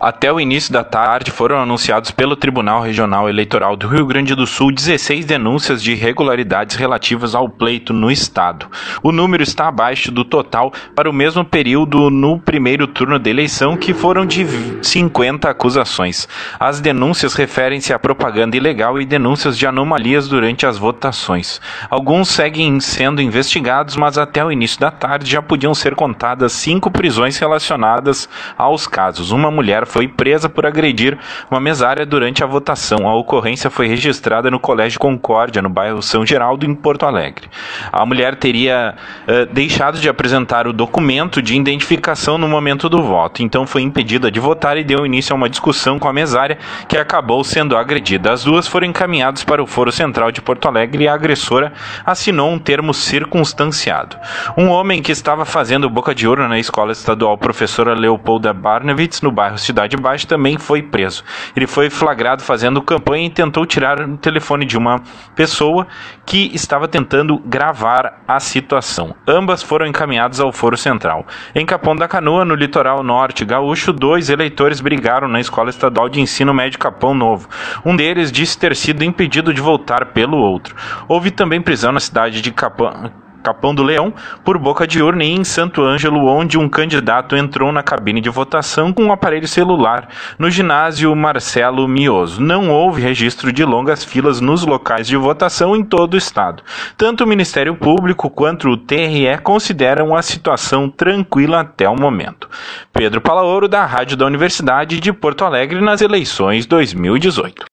Até o início da tarde, foram anunciados pelo Tribunal Regional Eleitoral do Rio Grande do Sul 16 denúncias de irregularidades relativas ao pleito no estado. O número está abaixo do total para o mesmo período no primeiro turno da eleição, que foram de 50 acusações. As denúncias referem-se a propaganda ilegal e denúncias de anomalias durante as votações. Alguns seguem sendo investigados, mas até o início da tarde já podiam ser contadas 5 prisões relacionadas aos casos. Uma mulher foi presa por agredir uma mesária durante a votação. A ocorrência foi registrada no Colégio Concórdia, no bairro São Geraldo, em Porto Alegre. A mulher teria deixado de apresentar o documento de identificação no momento do voto, então foi impedida de votar e deu início a uma discussão com a mesária, que acabou sendo agredida. As duas foram encaminhadas para o Foro Central de Porto Alegre e a agressora assinou um termo circunstanciado. Um homem que estava fazendo boca de urna na escola estadual Professora Leopolda Barnewitz, no bairro Cidade Baixa, também foi preso. Ele foi flagrado fazendo campanha e tentou tirar o telefone de uma pessoa que estava tentando gravar a situação. Ambas foram encaminhadas ao Foro Central. Em Capão da Canoa, no litoral norte gaúcho, 2 eleitores brigaram na Escola Estadual de Ensino Médio Capão Novo. Um deles disse ter sido impedido de voltar pelo outro. Houve também prisão na cidade de Capão do Leão por boca de urna e em Santo Ângelo, onde um candidato entrou na cabine de votação com um aparelho celular no ginásio Marcelo Mioso. Não houve registro de longas filas nos locais de votação em todo o estado. Tanto o Ministério Público quanto o TRE consideram a situação tranquila até o momento. Pedro Palaoro, da Rádio da Universidade de Porto Alegre, nas eleições 2018.